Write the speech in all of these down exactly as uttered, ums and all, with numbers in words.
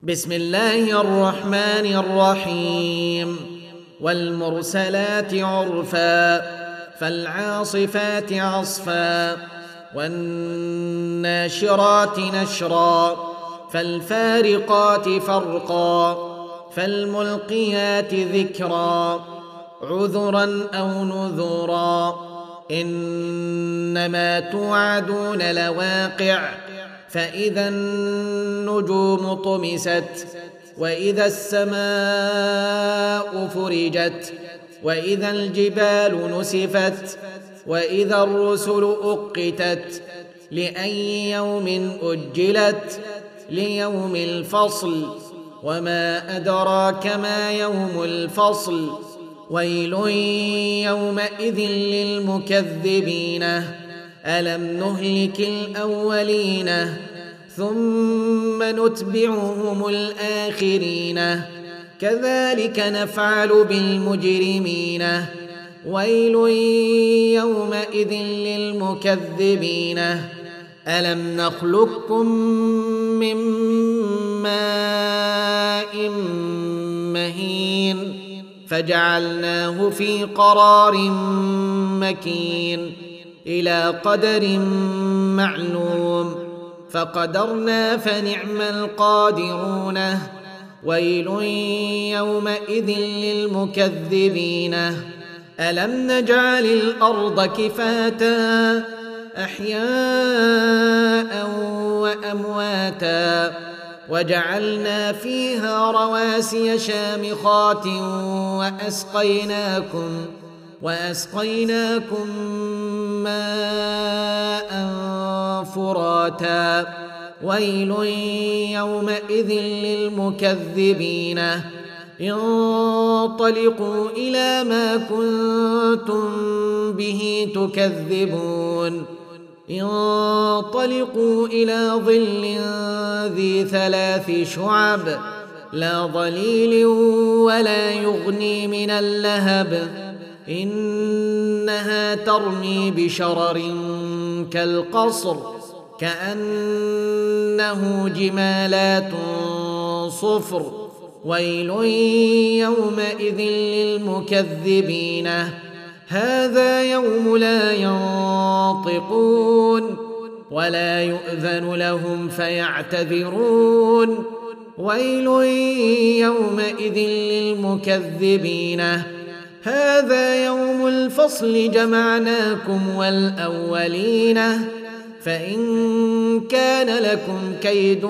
بسم الله الرحمن الرحيم والمرسلات عرفا فالعاصفات عصفا والناشرات نشرا فالفارقات فرقا فالملقيات ذكرا عذرا أو نذرا إنما توعدون لواقع فإذا النجوم طمست وإذا السماء فرجت وإذا الجبال نسفت وإذا الرسل أقتت لأي يوم أجلت ليوم الفصل وما أدراك ما يوم الفصل ويل يومئذ للمكذبين ألم نهلك الأولين ثم نتبعهم الآخرين كذلك نفعل بالمجرمين ويل يومئذ للمكذبين ألم نخلقكم من ماء مهين فجعلناه في قرار مكين إلى قدر معلوم فقدرنا فنعم القادرون ويل يومئذ للمكذبين ألم نجعل الأرض كفاتا أحياء وأمواتا وجعلنا فيها رواسي شامخات وأسقيناكم وأسقيناكم ماء فراتا ويل يومئذ للمكذبين انطلقوا إلى ما كنتم به تكذبون انطلقوا إلى ظل ذي ثلاث شعب لا ظليل ولا يغني من اللهب إنها ترمي بشرر كالقصر كأنه جمالات صفر ويل يومئذ للمكذبين هذا يوم لا ينطقون ولا يؤذن لهم فيعتذرون ويل يومئذ للمكذبين هذا يوم الفصل جمعناكم والأولين فإن كان لكم كيد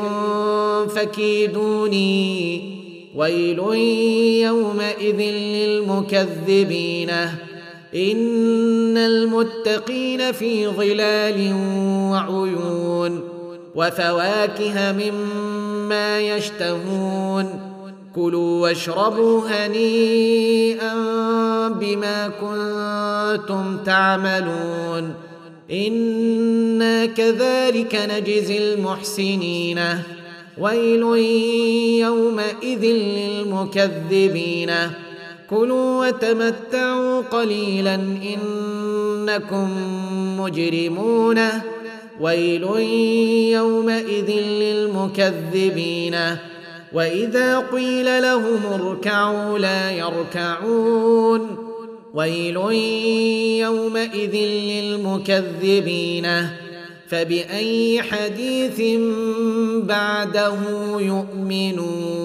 فكيدوني ويل يومئذ للمكذبين إن المتقين في ظلال وعيون وفواكه مما يشتهون كلوا واشربوا هنيئا بما كنتم تعملون إنا كذلك نجزي المحسنين ويل يومئذ للمكذبين كلوا وتمتعوا قليلا إنكم مجرمون ويل يومئذ للمكذبين وإذا قيل لهم اركعوا لا يركعون ويل يومئذ للمكذبين فبأي حديث بعده يؤمنون